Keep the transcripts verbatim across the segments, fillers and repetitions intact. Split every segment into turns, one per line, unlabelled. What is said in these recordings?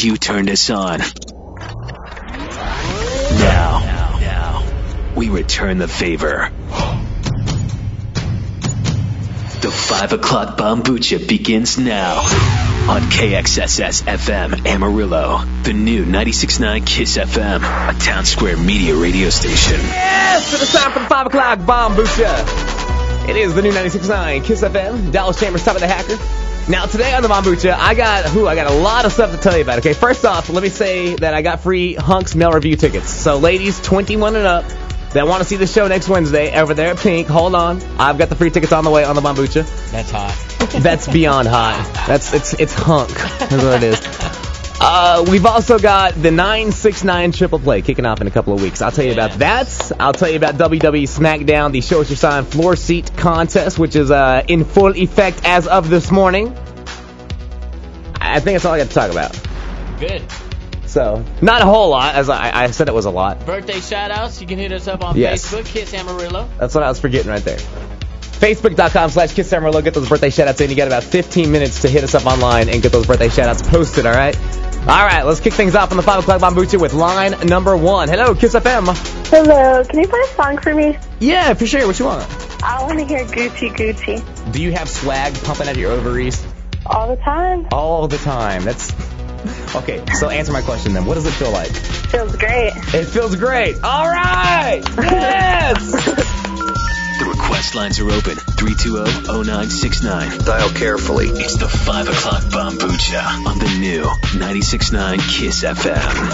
You turned us on. Now, now, we return the favor. The five o'clock Bombucha begins now on K X S S F M Amarillo, the new ninety-six point nine KISS F M, a Town Square Media radio station.
Yes, it is time for the five o'clock Bombucha. It is the new ninety-six point nine KISS F M, Dallas Chambers, Top of the Hacker. Now, today on the Bombucha, I got, who, I got a lot of stuff to tell you about. Okay, first off, let me say that I got free Hunks mail review tickets. So, ladies, twenty-one and up, that want to see the show next Wednesday, over there at Pink, hold on. I've got the free tickets on the way on the Bombucha.
That's hot.
That's beyond hot. That's it's it's hunk. That's what it is. Uh, we've also got the nine six nine Triple Play kicking off in a couple of weeks. I'll tell you about that. I'll tell you about W W E SmackDown, the Show Us Your Sign floor seat contest, which is uh, in full effect as of this morning. I think that's all I got to talk about.
Good.
So, not a whole lot, as I, I said it was a lot.
Birthday shout-outs, you can hit us up on
Yes.
Facebook, Kiss Amarillo.
That's what I was forgetting right there. Facebook.com slash Kiss Amarillo. Get those birthday shout-outs in. You got about fifteen minutes to hit us up online and get those birthday shout-outs posted, all right? All right, let's kick things off on the five o'clock Bombucha with line number one. Hello, Kiss F M.
Hello, can you play a song for me?
Yeah, for sure. What you want?
I want to hear Gucci Gucci.
Do you have swag pumping out of your ovaries?
All the time.
All the time. That's... Okay, so answer my question then. What does it feel like?
Feels great.
It feels great. All right! Yes!
The request lines are open. three two zero, zero nine six nine. Dial carefully. It's the five o'clock Bombucha on the new ninety-six point nine KISS F M.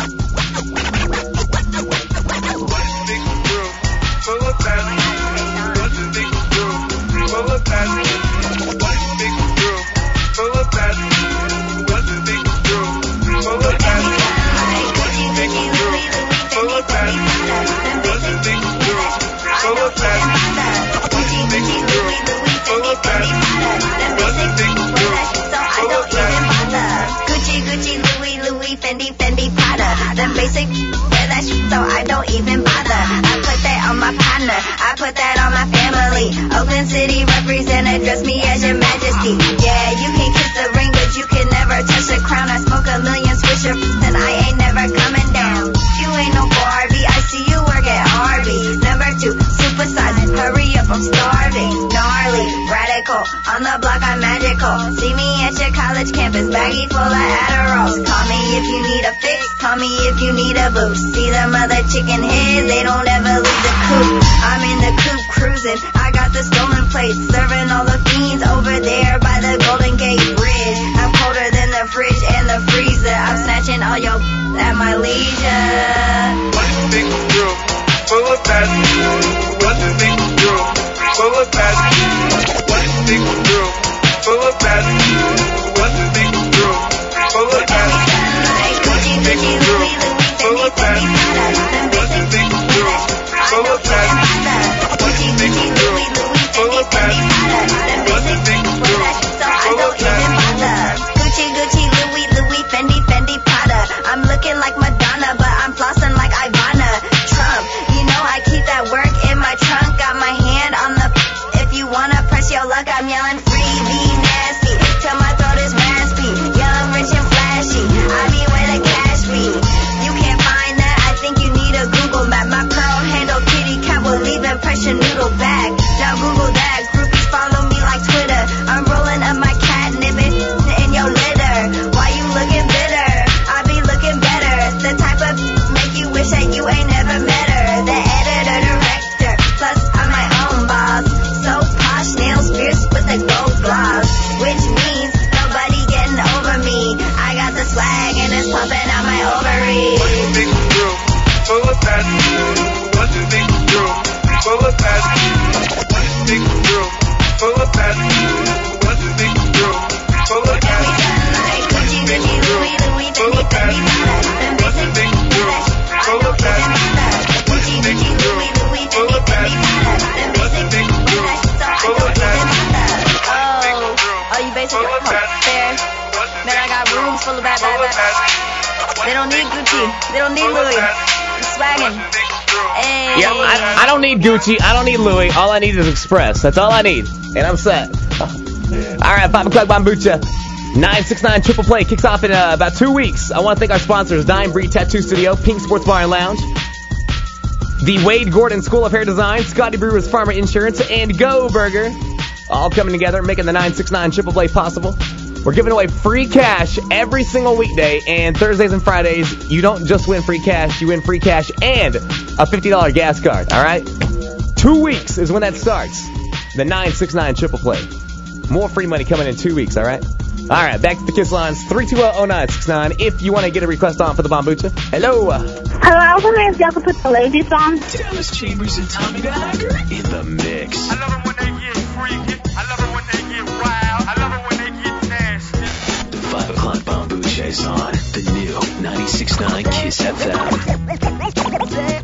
Fendi, Fendi, Prada. Them basic, wear that shit, so I don't even bother. I put that on my partner, I put that on my family. Oakland City represent, address me as your majesty. Yeah, you can kiss the ring, but you can never touch the crown. I smoke a million swisher, and I ain't never coming down. You ain't no Barbie, I see you work at Arby's. Number two, supersize, hurry up, I'm starving. Gnarly, radical, on the block I'm magical. See me at your college campus, baggy full of Adderalls. Call me if you need a fix, call me if you need a boost. See them other chicken heads, they don't ever leave the coop. I'm in the coop cruising, I got the stolen plates, serving all the fiends over there by the Golden Gate Bridge. I'm colder than the fridge and the freezer, I'm snatching all your at my leisure.
What you think is true? Full of passion. What you think is true? Full of passion. What you think is true? Full of passion. What you think is true? Full of passion. What you think is true? Full of passion. What you think is true? Full of passion. What you think is true? Full of passion. What you think is true? Full of passion.
Gucci, Gucci, Louis, Louis, Fendi, Fendi, Prada. I'm looking like Madonna, but I'm flossing like Ivana Trump. You know I keep that work in my trunk. Got my hand on the... If you wanna press your luck, I'm yelling free, be nasty. Till my throat is raspy. Young, rich, and flashy. I be where the cash be. You can't find that, I think you need a Google map. My pearl handle kitty cat will leave impression noodle bag. Now Google that, groupies follow me like Twitter. I'm rolling up my catnip in your litter. Why you looking bitter? I be looking better. The type of make you wish that you ain't never met her. The editor, director, plus I'm my own boss. So posh, nails pierced with a gold gloss, which means nobody getting over me. I got the swag and it's pumping out my ovaries.
What you think is true? Full of passion. What you think is true? Full of passion. What you think is true? Full of passion. What you think is true? Full of passion. What you think is true? Full of passion. What you think is true? Full of passion. What you think is true? Full of passion. What you think is true? Full of passion.
Oh, oh, you basically oh, fair. Man, I got rooms full of bad, bad, bad. They don't need Gucci. They don't need Louis. I'm swagging. Hey.
Yeah, I, I don't need Gucci. I don't need Louis. All I need is Express. That's all I need. And I'm set. All right, five o'clock Bombucha. nine six nine Triple Play kicks off in uh, about two weeks. I want to thank our sponsors, Dime Breed Tattoo Studio, Pink Sports Bar and Lounge, the Wade Gordon School of Hair Design, Scotty Brewer's Farmer Insurance, and Go Burger, all coming together, making the nine six nine Triple Play possible. We're giving away free cash every single weekday, and Thursdays and Fridays, you don't just win free cash, you win free cash and a fifty dollars gas card, all right? Two weeks is when that starts, the nine six nine Triple Play. More free money coming in two weeks, all right? All right, back to the Kiss lines, three two zero, zero nine six nine, if you want to get a request on for the Bombucha. Hello.
Hello, I was wondering if y'all could put the Lazy song.
Dallas Chambers and Tommy the Hacker in the mix.
I love it when they get freaky. I love it when they get wild. I love it when they get nasty.
The five o'clock Bombucha is on the new ninety-six point nine Kiss F M.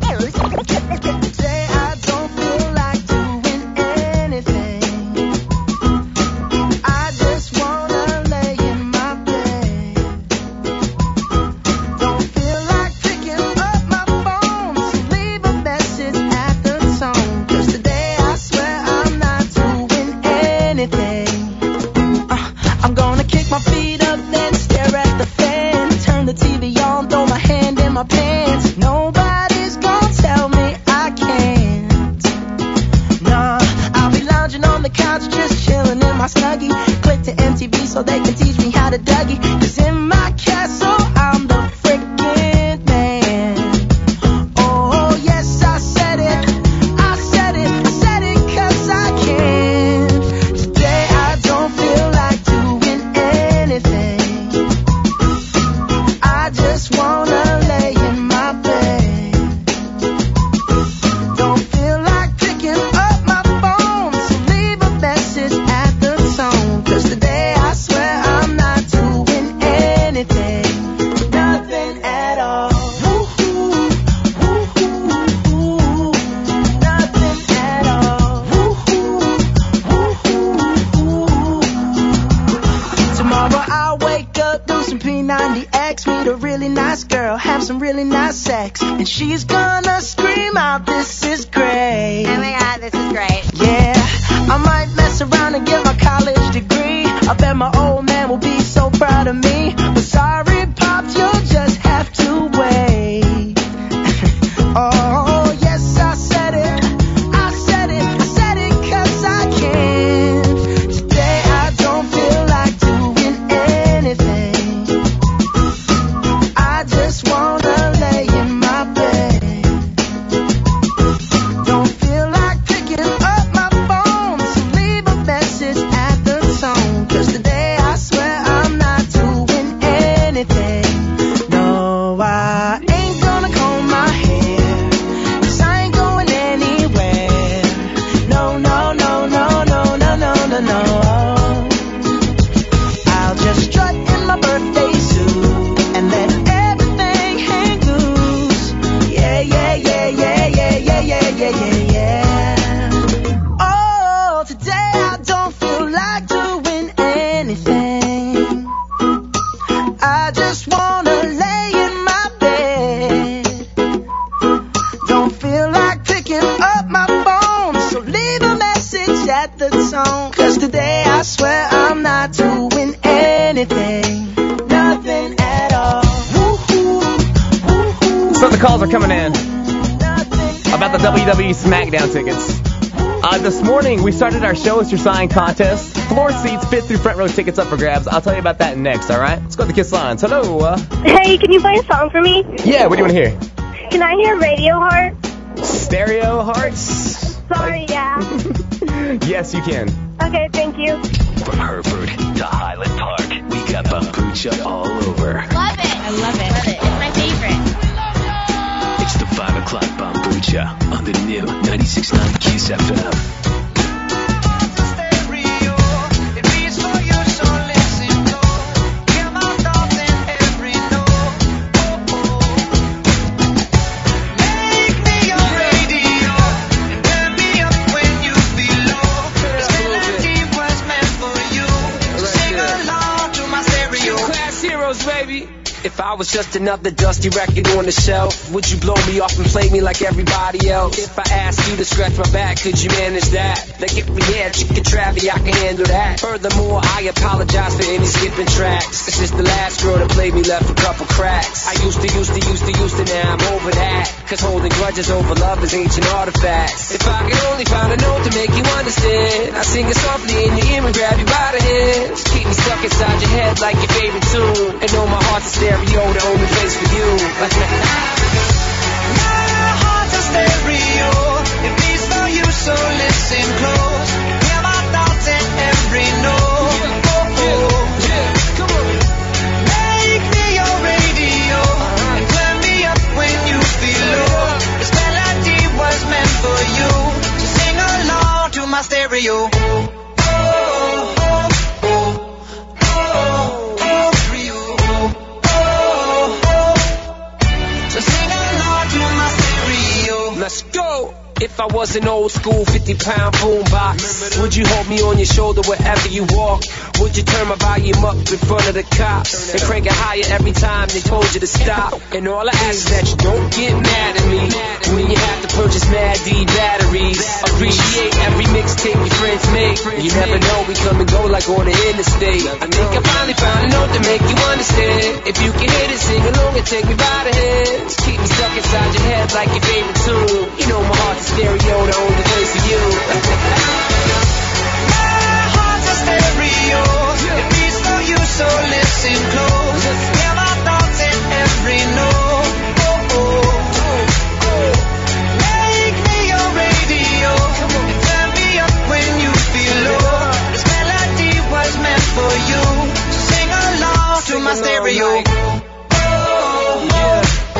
SmackDown tickets. Uh, this morning, we started our Show Us Your Sign contest. Floor seats, fifth through front row tickets up for grabs. I'll tell you about that next, all right? Let's go to the Kiss lines. Hello. Uh,
Hey, can you play a song for me?
yeah, what do you want to hear?
Can I hear Radio Heart?
Stereo Hearts?
Sorry, yeah.
Yes, you can.
Okay, thank you.
From Hereford to Highland Park, we got Bombucha all over.
Love it. I love it. Love it. It's my favorite.
It's the five o'clock Bombucha on the new ninety-six point nine Kiss F M.
If I was just another dusty record on the shelf, would you blow me off and play me like everybody else? If I asked you to scratch my back, could you manage that? Like if we had chicken Travie, I can handle that. Furthermore, I apologize for any skipping tracks. This is the last girl that played me, left a couple cracks. I used to, used to, used to, used to, now I'm over that. Cause holding grudges over love is ancient artifacts. If I could only find a note to make you understand, I sing it softly in your ear and grab you by the hands. Keep me stuck inside your head like your favorite tune. And know my heart's a stereo, the only place for you. My heart's a stereo, it beats for you, so listen close. Hear my thoughts in every note. Oh, oh. Come on. Make me your radio and turn me up when you feel low. This melody was meant for you, so sing along to my stereo. Let's go. If I was an old school fifty pound boombox, would you hold me on your shoulder wherever you walk? Would you turn my volume up in front of the cops and crank it higher every time they told you to stop? And all I ask is that you don't get mad at me when you have to purchase Mad D batteries. Appreciate every mixtape your friends make. You never know, we come and go like on the interstate. I think I finally found a note to make you understand. If you can hit it, sing along and take me by the hands. Keep me stuck inside your head like your favorite tune. You know my heart's a stereo, the only place for you. My heart's a stereo, it beats for you, so listen close. Hear my thoughts in every note. Oh, oh, oh. Make me your radio and turn me up when you feel low. This melody was meant for you, so sing along to my stereo. Oh, yeah.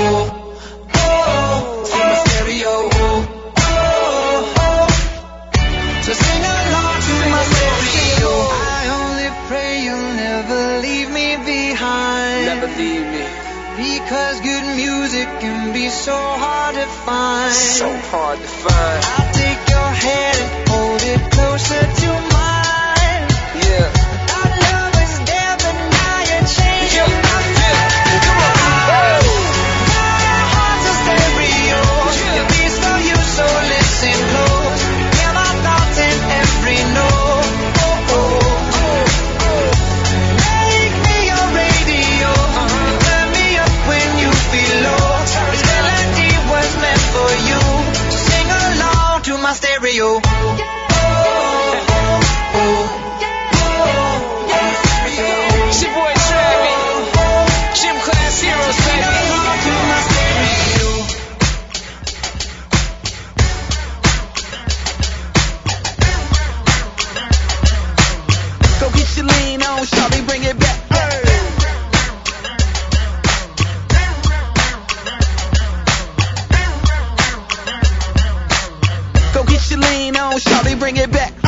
So sing along to my stereo. I only pray you'll never leave me behind. Never leave me. Because good music can be so hard to find. So hard to find. I'll take your hand and hold it closer to mine. Yeah. Our love is there, but now you're changing yeah. my mind. Come on. Oh. My heart's a stereo. Yeah. It beats for you, so listen close. Hear my thoughts in every note. Oh, oh, oh, oh. Make me your radio uh-huh. and turn me up when you feel low. This melody was meant for you, so sing along to my stereo. It's your boy Travie, Gym Class Heroes, baby. Go get your lean on, shawty, bring it back. Go get your lean on, shawty, bring it back.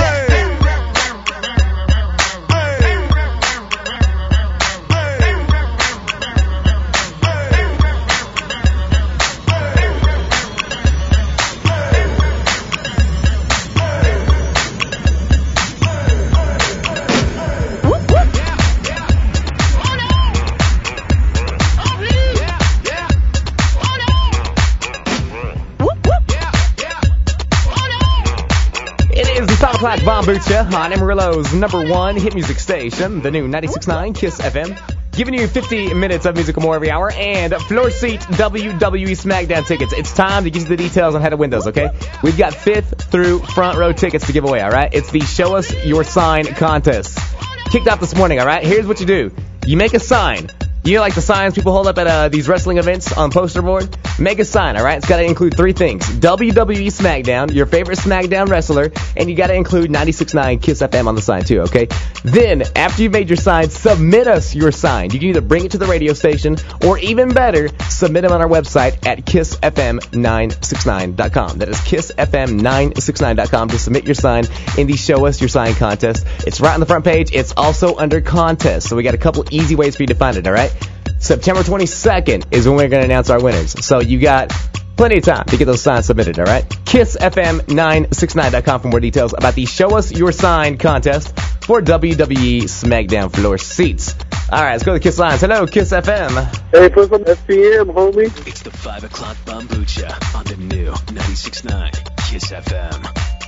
O'clock Bombucha on Amarillo's number one hit music station, the new ninety-six point nine Kiss F M. Giving you fifty minutes of music more every hour and floor seat W W E SmackDown tickets. It's time to give you the details on how to win those, okay? We've got fifth through front row tickets to give away, all right? It's the Show Us Your Sign contest. Kicked off this morning, all right? Here's what you do. You make a sign. You know, like the signs people hold up at uh, these wrestling events on poster board? Make a sign, all right? It's got to include three things. W W E SmackDown, your favorite SmackDown wrestler, and you got to include ninety-six point nine Kiss F M on the sign too, okay? Then, after you've made your sign, submit us your sign. You can either bring it to the radio station, or even better, submit them on our website at kiss f m nine six nine dot com. That is kiss f m nine six nine dot com to submit your sign in the Show Us Your Sign contest. It's right on the front page. It's also under contest, so we got a couple easy ways for you to find it, all right? September twenty-second is when we're going to announce our winners. So you got plenty of time to get those signs submitted, all right? kiss f m nine six nine dot com for more details about the Show Us Your Sign contest. for W W E SmackDown floor seats. All right, let's go to the Kiss lines. Hello, Kiss F M.
Hey, put some S P M, homie.
It's the five o'clock Bombucha on the new ninety-six point nine Kiss F M.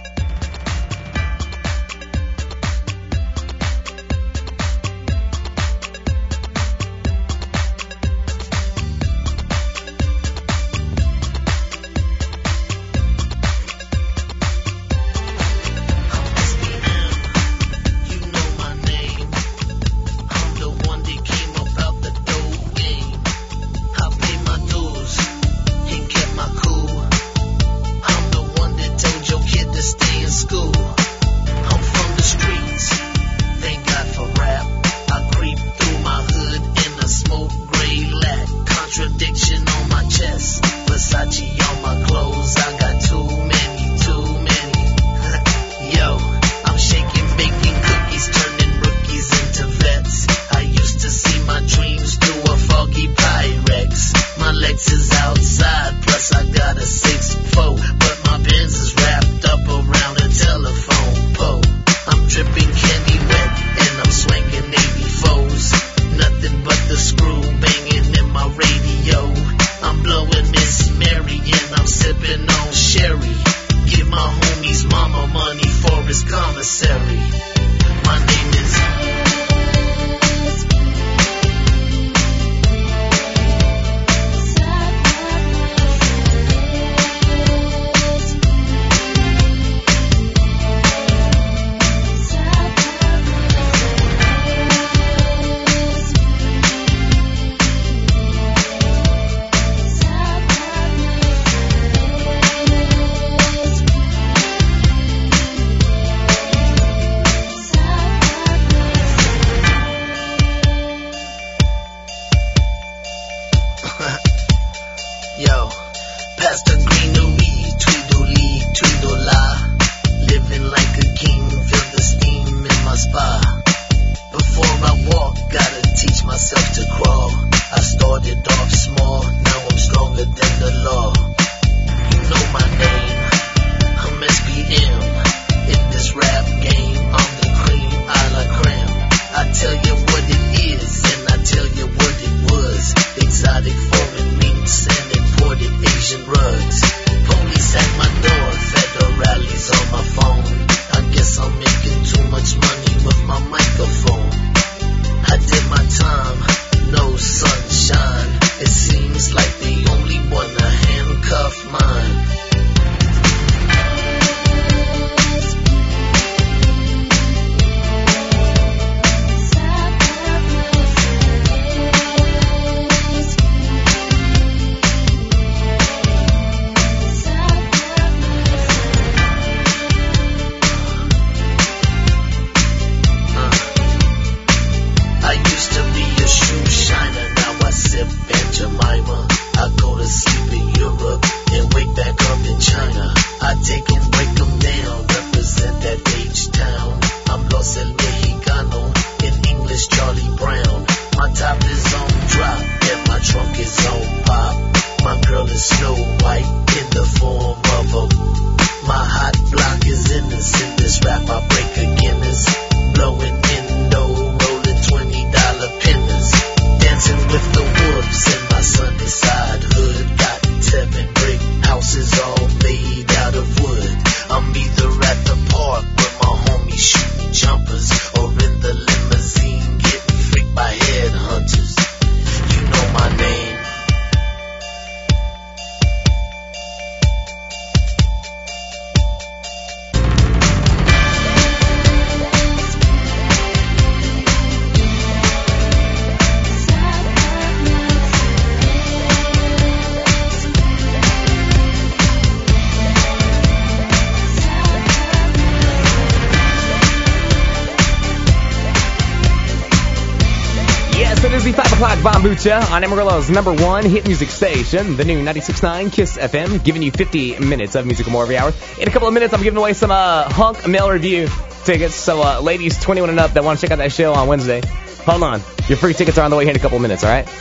Bombucha on Amarillo's number one hit music station, the new ninety-six point nine Kiss F M, giving you fifty minutes of music more every hour. In a couple of minutes, I'm giving away some uh, Hunk Mail Review tickets. So, uh, ladies twenty-one and up that want to check out that show on Wednesday, hold on. Your free tickets are on the way here in a couple of minutes, all right?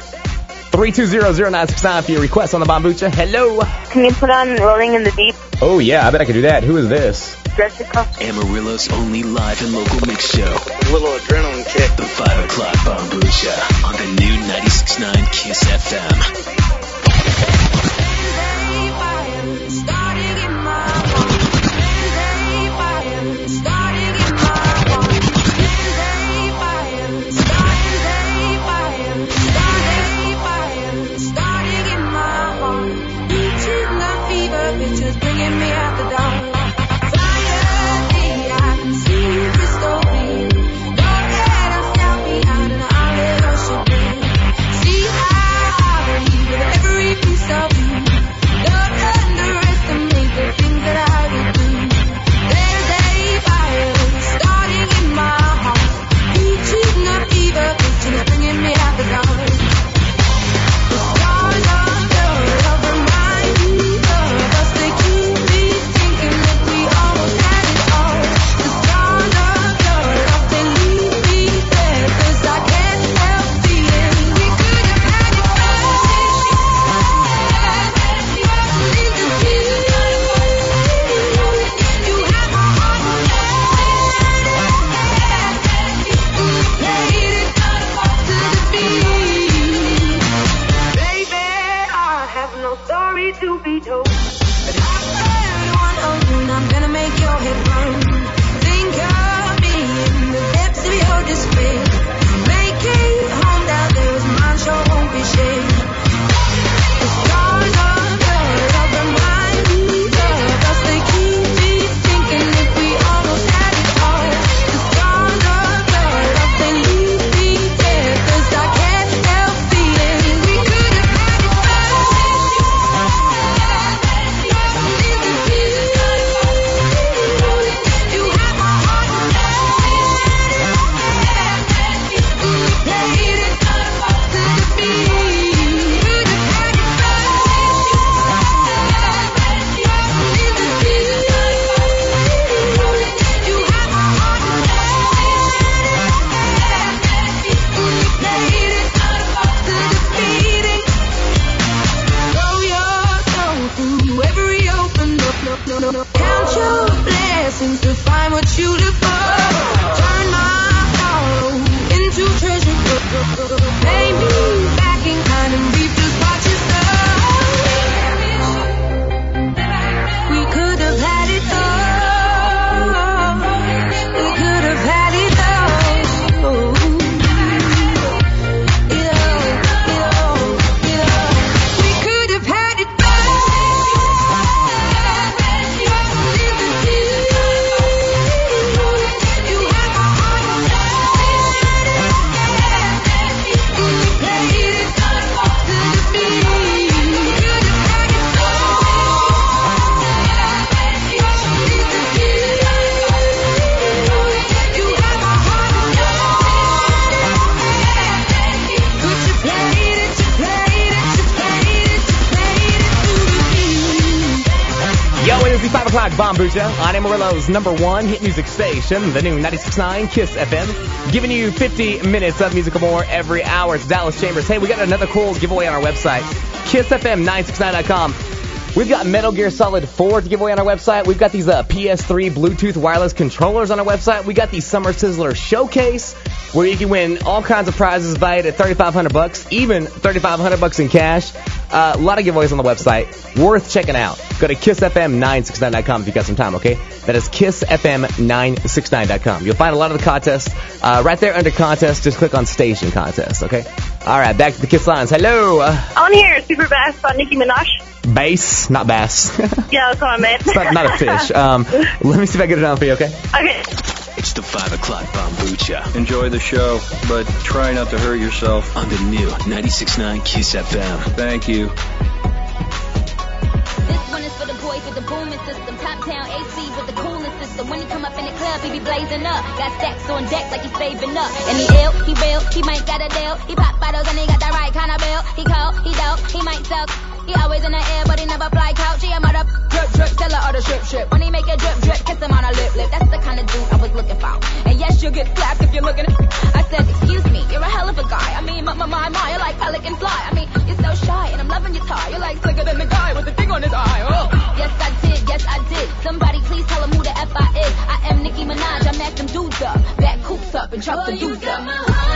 three two zero, zero nine six nine for your request on the Bombucha. Hello.
Can you put on Rolling in the Deep?
Oh, yeah, I bet I could do that. Who is this?
Jessica.
Amarillo's only live and local mix show.
A little adrenaline kick.
The five o'clock Bombucha on the new ninety-six point nine Kiss F M.
Bombucha on Amarillo's number one hit music station, the new ninety-six point nine Kiss F M, giving you fifty minutes of musical more every hour. It's Dallas Chambers. Hey, we got another cool giveaway on our website, kiss f m nine six nine dot com. We've got Metal Gear Solid four to give away on our website. We've got these uh, P S three Bluetooth wireless controllers on our website. We got the Summer Sizzler Showcase, where you can win all kinds of prizes valued at thirty-five hundred bucks, even thirty-five hundred bucks in cash. Uh, a lot of giveaways on the website. Worth checking out. Go to kiss f m nine six nine dot com if you got some time, okay? That is kiss f m nine six nine dot com. You'll find a lot of the contests uh, right there under contest. Just click on station contest, okay? All right, back to the Kiss lines. Hello.
I want to hear Super Bass by Nicki Minaj.
Bass, not bass.
Yeah, that's what I meant.
It's not, not a fish. Um, let me see if I get it on for you, okay?
Okay.
It's the five o'clock Bombucha.
Enjoy the show, but try not to hurt yourself.
On the new ninety-six point nine Kiss F M.
Thank you.
This one is for the boys with the booming system. Top town A C with the coolest system. When he come up in the club, he be blazing up. Got stacks on deck like he's saving up. And he ill, he real, he might got a deal. He pop bottles and he got the right kind of bill. He cold, he dope, he might suck. He always in the air, but he never fly couch. He a mother drip, drip, tell her all the ship, ship. When he make a drip, drip, kiss him on a lip, lip. That's the kind of dude I was looking for. And yes, you'll get slapped if you're looking. I said, excuse me, you're a hell of a guy. I mean, my, my, my, my, you're like pelican fly. I mean, you're so shy, and I'm loving your tie. You're like slicker than the guy with the thing on his eye. Oh. Yes, I did, yes, I did. Somebody please tell him who the F I them dudes up. Back coops up and chuck the dudes up.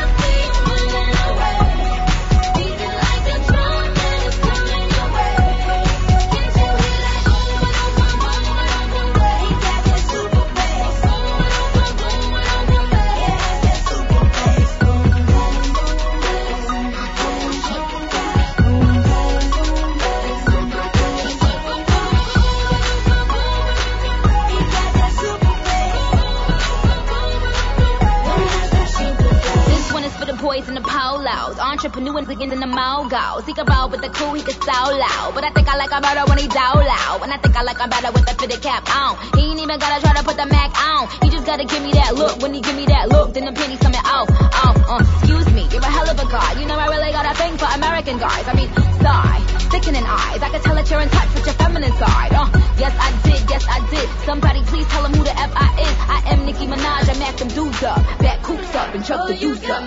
In the polos, entrepreneur and in the mogos. He can roll with the cool, he can so loud. But I think I like him better when he dow loud. And I think I like him better with the fitted cap on. He ain't even gotta try to put the Mac on. He just gotta give me that look. When he give me that look, then the pennies coming off. Off, uh, excuse me, you're a hell of a guy. You know I really got a thing for American guys. I mean, sigh, sickening eyes. I can tell that you're in touch with your feminine side. Uh, yes I did, yes I did. Somebody please tell him who the F I is. I am Nicki Minaj, I mack them dudes up. Back coops up and chuck the dudes up.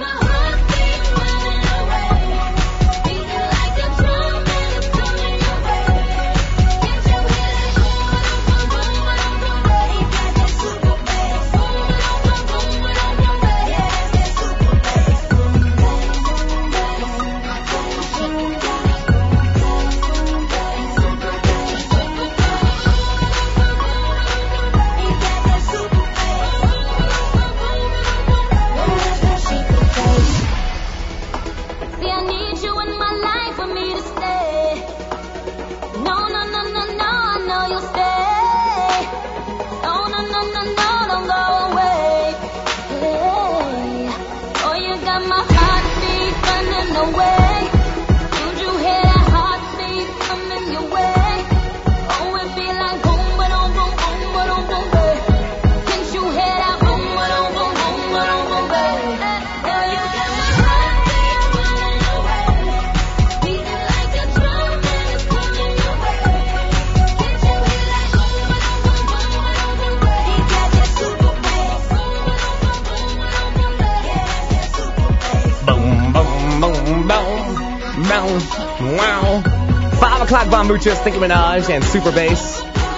Wow. Five o'clock Bombucha, Nicki Minaj, and Super Bass.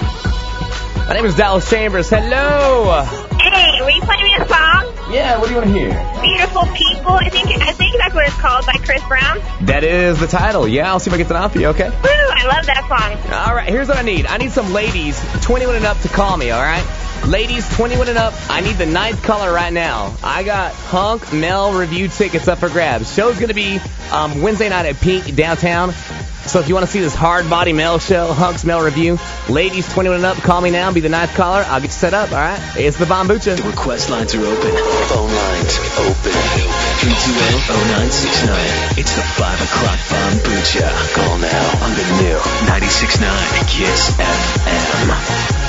My name is Dallas Chambers. Hello.
Hey, will you play me a song?
Yeah, what do you want to hear?
Beautiful People. I think I think that's what it's called, by Chris Brown.
That is the title. Yeah, I'll see if I get that off for you, okay?
Woo, I love that song.
All right, here's what I need. I need some ladies, twenty-one and up, to call me, all right? Ladies, twenty-one and up, I need the ninth caller right now. I got Hunk Male Review tickets up for grabs. Show's going to be um, Wednesday night at Pink downtown. So if you want to see this hard body male show, Hunk's Male Review, ladies, twenty-one and up, call me now. Be the ninth caller. I'll get you set up, all right? It's the Bombucha.
The request lines are open. Phone lines open. three two zero, zero nine six nine. It's the five o'clock Bombucha. Call now on the new ninety-six point nine KISS F M.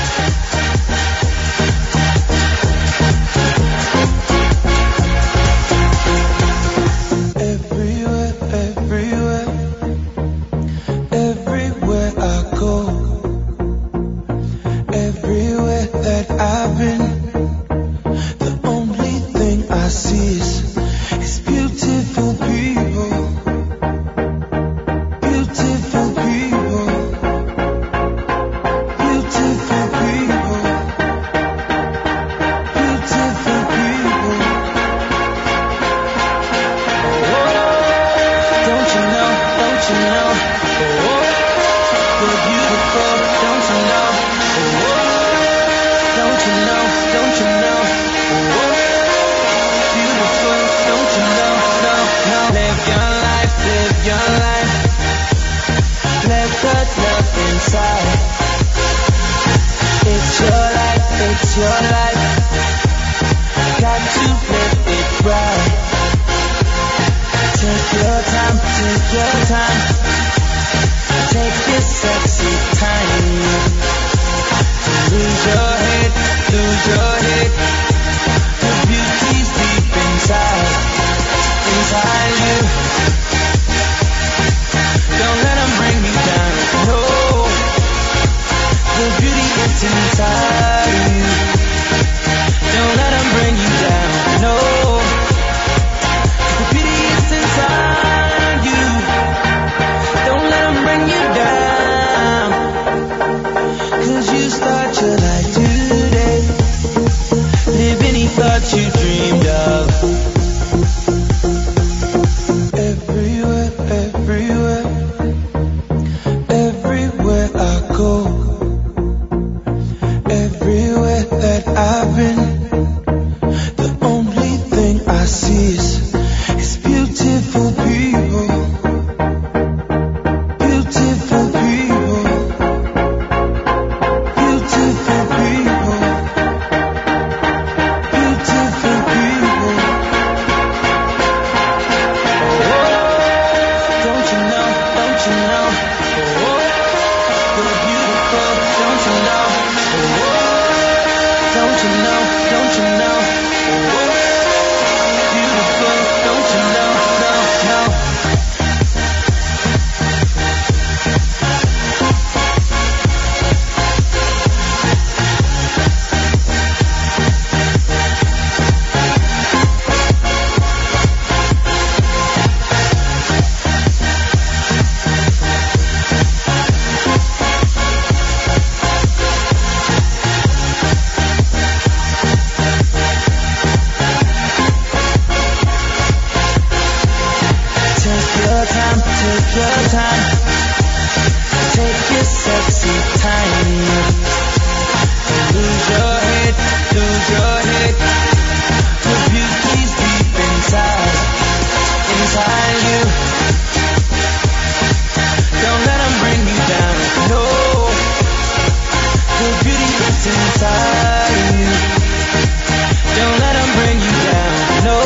I've been, the only thing I see is, is beautiful people, beautiful people, beautiful people, beautiful people. Oh, don't you know, don't you know, oh, you're beautiful, don't you know, oh, don't you know, don't you know, oh, beautiful, don't you know, no, no. Live your life, live your life, let good love inside. It's your life, it's your life, got to live it right. Take your time, take your time, take this sexy time. Lose your head, lose your head. The beauty's deep inside, inside you. Don't let them bring you down, no. The beauty is inside you. people. Beautiful people. Beautiful people. Oh, don't you know, don't you know? Oh, you're beautiful, don't you know? Oh, don't you know, don't you know? Oh, beautiful, don't you know? No, no. Take your time, take your time. Take your sexy time. Lose your head, lose your head. Your beauty's deep inside, inside you. Don't let them bring you down, no. Your beauty is inside you. Don't let them bring you down, no.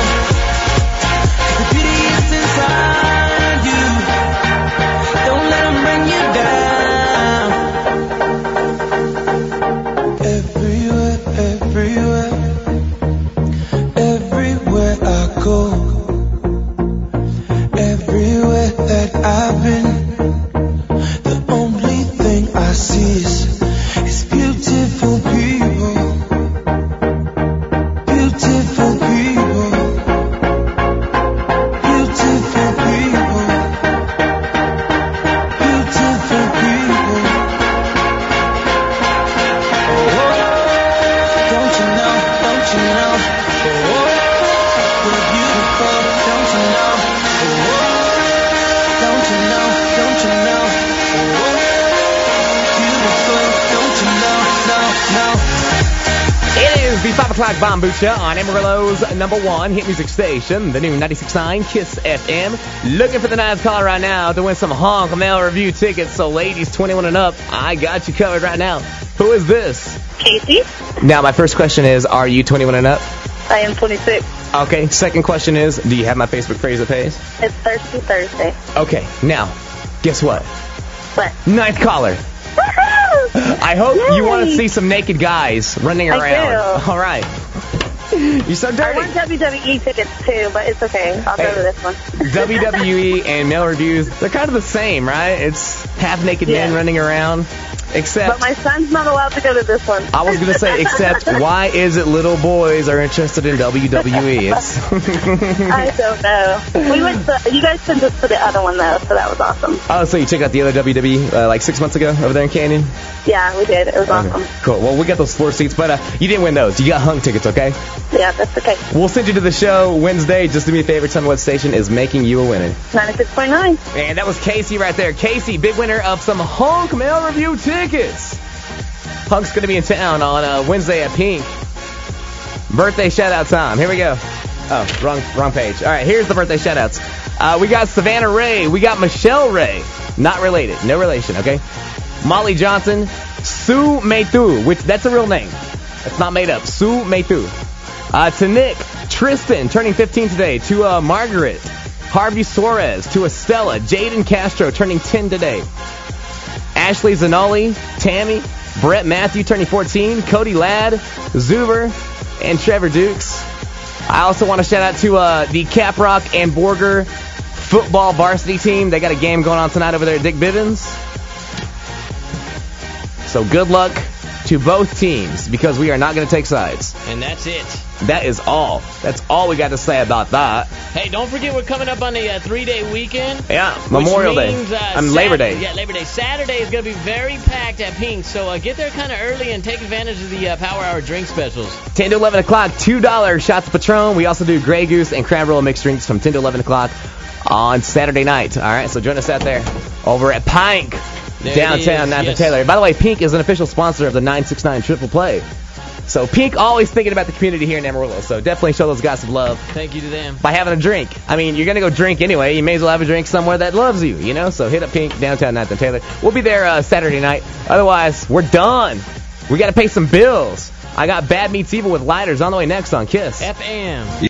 The beauty is inside you. Don't let them bring you down. Everywhere, everywhere, everywhere I go, everywhere that I've been, the only thing I see is, is beautiful people. Beautiful people. Beautiful people. Beautiful people. Oh, don't you know, don't you know? Oh, you're beautiful, don't you know? Oh, don't you know, don't you know? Oh, beautiful, don't you know? No, no.
It is the five o'clock Bombucha on Amarillo's number one hit music station, the new ninety-six point nine Kiss F M. Looking for the ninth caller right now to win some Honk Mail Review tickets. So ladies twenty-one and up, I got you covered right now. Who is this?
Casey.
Now, my first question is, are you twenty-one and up?
I am twenty-six.
Okay, second question is, do you have my Facebook phrase of pays?
It's Thirsty Thursday.
Okay, now, guess what?
What?
Ninth caller. I hope
Yay.
you want to see some naked guys running
I
around.
do.
All right. You're so
I
dirty.
want W W E tickets too, but it's okay. I'll go
Hey.
to this one.
W W E and mail reviews, they're kind of the same, right? It's half-naked men
Yeah.
running around. Except,
But my son's not allowed to go to this one.
I was going to say, except, why is it little boys are interested in W W E? It's
I don't know. We went to, you guys sent us to the other one though, so that was awesome.
Oh, so you checked out the other W W E uh, like six months ago over there in Canyon?
Yeah, we did. It was awesome.
Okay, cool. Well, we got those floor seats, but uh, you didn't win those. You got hung tickets, okay?
Yeah, that's okay.
We'll send you to the show Wednesday. Just do me a favor, tell me what station is making you a winner.
ninety-six point nine.
And that was Casey right there. Casey, big winner of some Honk Mail Review tickets. Hunk's going to be in town on uh, Wednesday at Pink. Birthday shout-out time. Here we go. Oh, wrong wrong page. All right, here's the birthday shout-outs. Uh, we got Savannah Ray. We got Michelle Ray. Not related. No relation, okay? Molly Johnson. Sue Maythu, which that's a real name. It's not made up. Sue Maythu. Uh, to Nick. Tristan, turning fifteen today. To uh, Margaret. Harvey Suarez. To Estella. Jaden Castro, turning ten today. Ashley Zanoli. Tammy. Brett Matthew, turning fourteen. Cody Ladd. Zuber. And Trevor Dukes. I also want to shout out to uh, the Caprock and Borger football varsity team. They got a game going on tonight over there at Dick Bivens. So good luck to both teams because we are not going to take sides.
And that's it.
That is all. That's all we got to say about that.
Hey, don't forget we're coming up on a uh, three-day weekend.
Yeah, Memorial
which means,
Day.
Uh,
and Labor
Saturday-
Day.
Yeah, Labor Day. Saturday is going to be very packed at Pink, so uh, get there kind of early and take advantage of the uh, Power Hour drink specials.
ten to eleven o'clock, two dollars shots of Patron. We also do Grey Goose and Crab Roll mixed drinks from ten to eleven o'clock on Saturday night. All right, so join us out there over at Pink,
There it
downtown
is,
Nathan
yes.
Taylor. By the way, Pink is an official sponsor of the nine six nine Triple Play. So Pink always thinking about the community here in Amarillo. So definitely show those guys some love.
Thank you to them.
By having a drink. I mean, you're going to go drink anyway. You may as well have a drink somewhere that loves you, you know? So hit up Pink, downtown Nathan Taylor. We'll be there uh, Saturday night. Otherwise, we're done. We got to pay some bills. I got Bad Meets Evil with Lighters on the way next on Kiss.
F M.